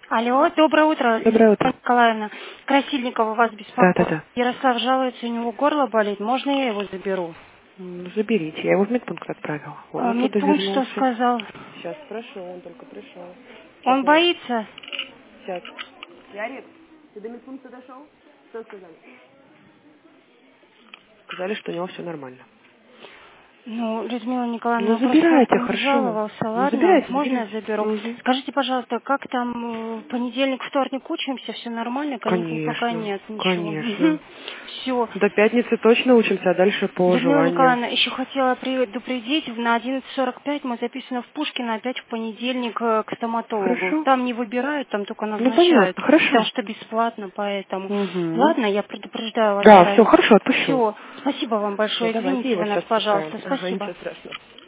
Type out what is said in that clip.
Алло, доброе утро. Доброе утро. Николаевна, Красильникова вас беспокоит. Да. Ярослав жалуется, у него горло болит. Можно я его заберу? Заберите. Я его в медпункт отправила. Он оттуда Медпункт что вернулся. сказал? Сейчас спрошу, он только пришел. Он боится? Сейчас. Ярик, ты до медпункта дошел? Что сказали? Сказали, что у него все нормально. Ну, Людмила Николаевна, Забирайте, просто хорошо. жаловался, ладно? Забирайте. Можно я заберу? Угу. Скажите, пожалуйста, как там понедельник, вторник учимся, все нормально? Каникул пока нет, ничего. Конечно. Все. До пятницы точно учимся, а дальше по Людмила желанию. Николаевна, еще хотела предупредить, на 11:45 мы записаны в Пушкино опять в понедельник к стоматологу. Хорошо. Там не выбирают, там только назначают. Понятно, хорошо. Потому что бесплатно, поэтому. Угу. Ладно, я предупреждаю вас Да, заранее. все, хорошо, отпущу. Все, спасибо вам большое, Давайте извините его вы нас, сейчас пожалуйста. пускаем. Спасибо. Ничего страшного.